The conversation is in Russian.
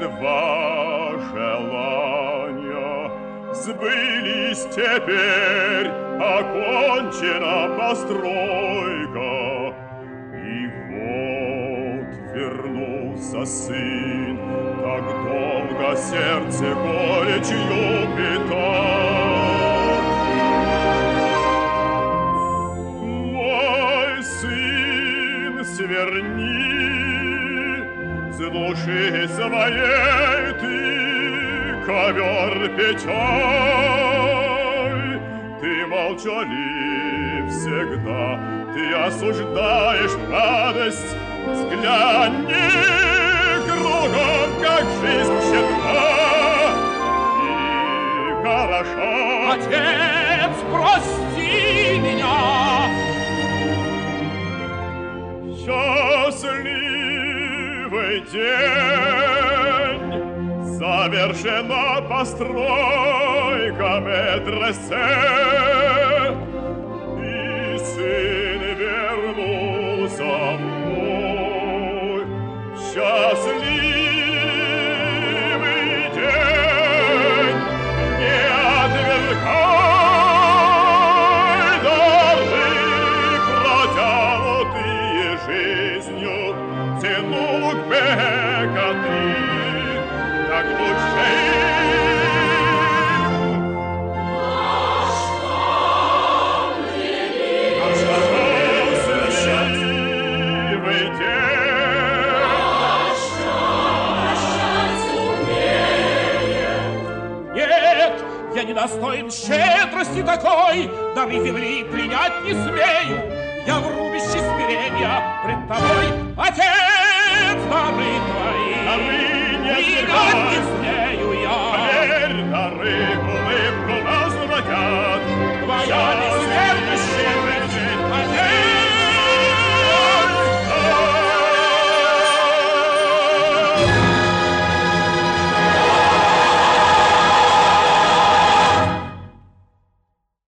два желания сбылись теперь, окончена постройка. И вот вернулся сын, так долго сердце горечью питал. Мой сын, сверни с души своей ты ковер печаль. Ты молчалив всегда, ты осуждаешь радость. Взгляни кругом, как жизнь щедра и хороша. Отец, прости меня! Счастливый день, завершена постройка медресе, и сын вернулся мой. Счастливый день, не отвергай дары, протянутые жизнью, тяну к бекоты, так душей. Я недостоин щедрости такой, дары земли принять не смею. Я в рубище смирения пред тобой, Отец, дары твои. Дары не